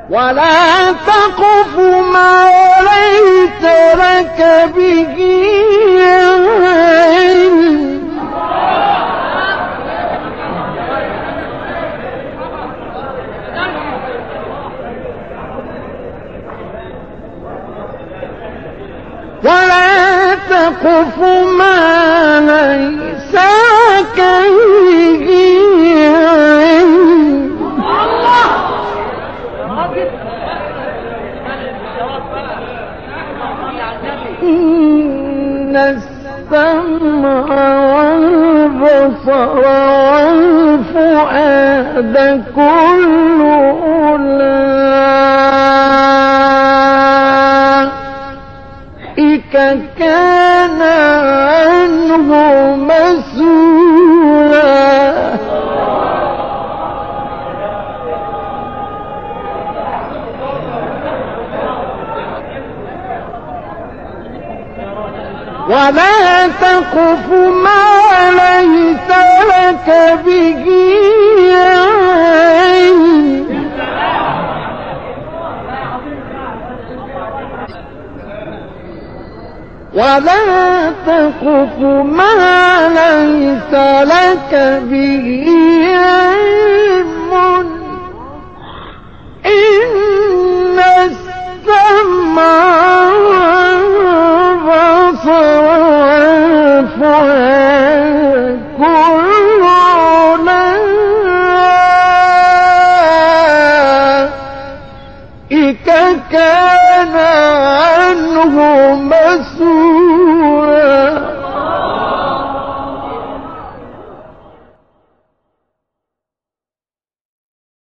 ولا تقف ما ليس لك به علم ولا تقف ما ليس لك به علم إن السمع والبصر والفؤاد كل أولئك كان عنه مسؤولا ولا تقف ما ليس لك به علم ولا تقف ما ليس لك به علم إن السمع والبصر والفؤاد كل أولئك كان عنه مسؤولا